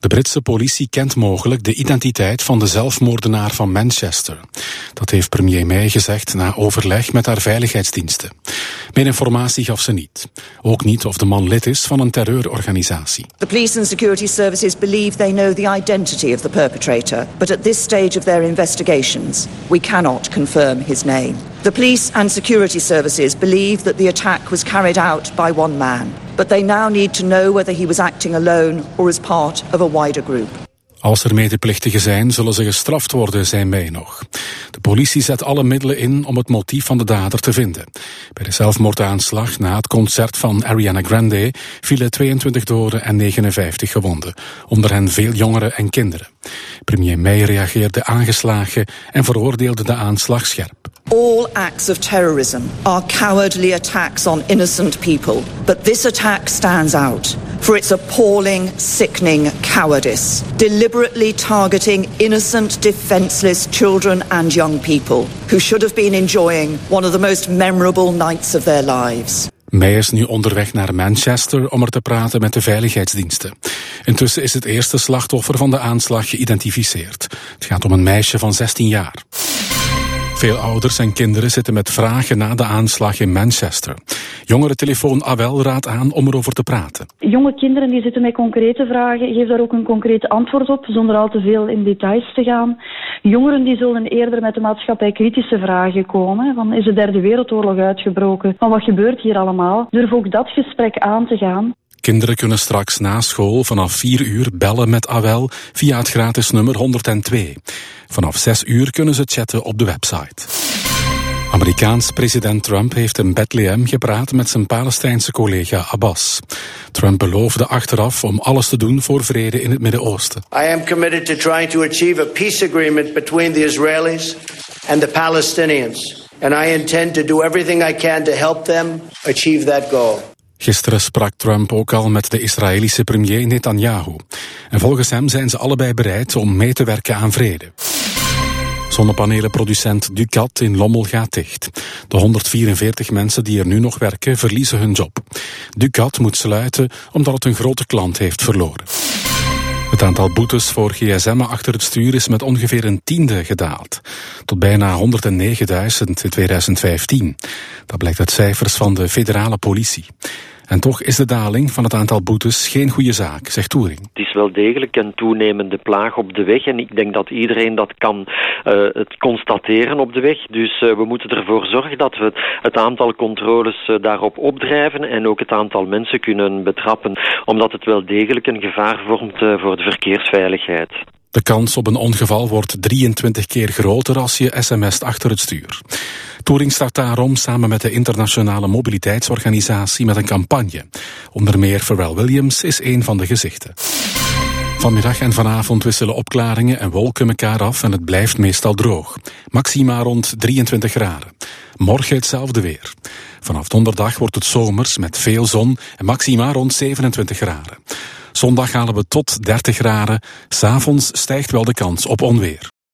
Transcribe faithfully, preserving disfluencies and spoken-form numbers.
De Britse politie kent mogelijk de identiteit van de zelfmoordenaar van Manchester. Dat heeft premier May gezegd na overleg met haar veiligheidsdiensten. Meer informatie gaf ze niet. Ook niet of de man lid is van een terreurorganisatie. The police and security services believe they know the identity of the perpetrator, but at this stage of their investigations, we cannot confirm his name. The police and security services believe that the attack was carried out by one man, but they now need to know whether he was acting alone or as part of a wider group. Als er medeplichtigen zijn, zullen ze gestraft worden, zei May nog. De politie zet alle middelen in om het motief van de dader te vinden. Bij de zelfmoordaanslag na het concert van Ariana Grande vielen tweeëntwintig doden en negenenvijftig gewonden, onder hen veel jongeren en kinderen. Premier May reageerde aangeslagen en veroordeelde de aanslag scherp. All acts of terrorism are cowardly attacks on innocent people, but this attack stands out for its appalling, sickening cowardice, deliberately targeting innocent, defenseless children and young people who should have been enjoying one of the most memorable nights of their lives. May is nu onderweg naar Manchester om er te praten met de veiligheidsdiensten. Intussen is het eerste slachtoffer van de aanslag geïdentificeerd. Het gaat om een meisje van zestien jaar. Veel ouders en kinderen zitten met vragen na de aanslag in Manchester. Jongerentelefoon Awel raadt aan om erover te praten. Jonge kinderen die zitten met concrete vragen, geef daar ook een concreet antwoord op, zonder al te veel in details te gaan. Jongeren die zullen eerder met de maatschappij kritische vragen komen. Van, is de derde wereldoorlog uitgebroken? Van, wat gebeurt hier allemaal? Durf ook dat gesprek aan te gaan. Kinderen kunnen straks na school vanaf vier uur bellen met Awel via het gratis nummer honderdtwee. Vanaf zes uur kunnen ze chatten op de website. Amerikaans president Trump heeft in Bethlehem gepraat met zijn Palestijnse collega Abbas. Trump beloofde achteraf om alles te doen voor vrede in het Midden-Oosten. I am committed to trying to achieve a peace agreement between the Israelis and the Palestinians. And I intend to do everything I can to help them achieve that goal. Gisteren sprak Trump ook al met de Israëlische premier Netanyahu. En volgens hem zijn ze allebei bereid om mee te werken aan vrede. Zonnepanelenproducent Ducat in Lommel gaat dicht. De honderdvierenveertig mensen die er nu nog werken verliezen hun job. Ducat moet sluiten omdat het een grote klant heeft verloren. Het aantal boetes voor gsm'en achter het stuur is met ongeveer een tiende gedaald. Tot bijna honderdnegenduizend in tweeduizend vijftien. Dat blijkt uit cijfers van de federale politie. En toch is de daling van het aantal boetes geen goede zaak, zegt Toering. Het is wel degelijk een toenemende plaag op de weg en ik denk dat iedereen dat kan uh, het constateren op de weg. Dus uh, we moeten ervoor zorgen dat we het, het aantal controles uh, daarop opdrijven en ook het aantal mensen kunnen betrappen, omdat het wel degelijk een gevaar vormt uh, voor de verkeersveiligheid. De kans op een ongeval wordt drieëntwintig keer groter als je sms't achter het stuur. Touring start daarom samen met de internationale mobiliteitsorganisatie met een campagne. Onder meer Pharrell Williams is een van de gezichten. Vanmiddag en vanavond wisselen opklaringen en wolken elkaar af en het blijft meestal droog. Maxima rond drieëntwintig graden. Morgen hetzelfde weer. Vanaf donderdag wordt het zomers met veel zon en maxima rond zevenentwintig graden. Zondag halen we tot dertig graden. 'S Avonds stijgt wel de kans op onweer.